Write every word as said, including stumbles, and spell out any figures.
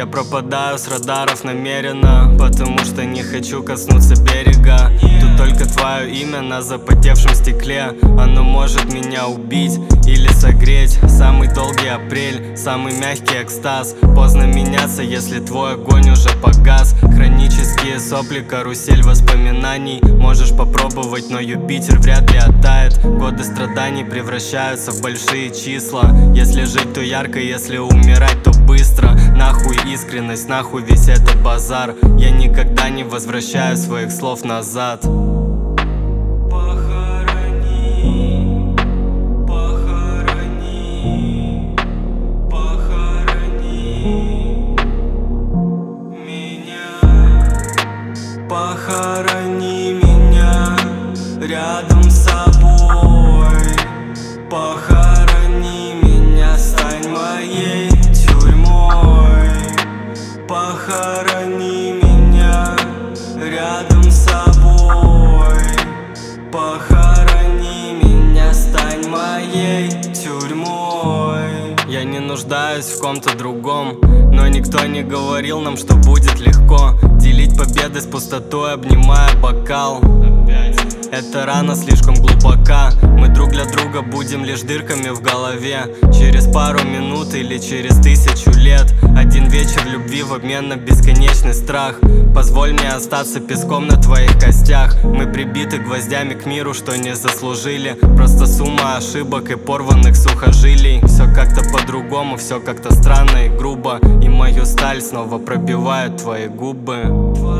Я пропадаю с радаров намеренно, потому что не хочу коснуться берега. Тут только твое имя на запотевшем стекле. Оно может меня убить или согреть. Самый долгий апрель, самый мягкий экстаз. Поздно меняться, если твой огонь уже погас. Хронические сопли, карусель воспоминаний. Можешь попробовать, но Юпитер вряд ли оттает. Годы страданий превращаются в большие числа. Если жить, то ярко, если умирать, то быстро. Нахуй искренность, нахуй весь этот базар. Я никогда не возвращаю своих слов назад. Похорони, похорони, похорони меня. Похорони меня рядом с собой. Похорони меня, стань моей тюрьмой. Похорони меня рядом с собой. Похорони меня, стань моей тюрьмой. Я не нуждаюсь в ком-то другом, но никто не говорил нам, что будет легко делить победы с пустотой, обнимая бокал. Эта рана слишком глубока. Мы друг для друга будем лишь дырками в голове. Через пару минут или через тысячу лет. Один вечер любви в обмен на бесконечный страх. Позволь мне остаться песком на твоих костях. Мы прибиты гвоздями к миру, что не заслужили. Просто сумма ошибок и порванных сухожилий. Все как-то по-другому, все как-то странно и грубо. И мою сталь снова пробивают твои губы.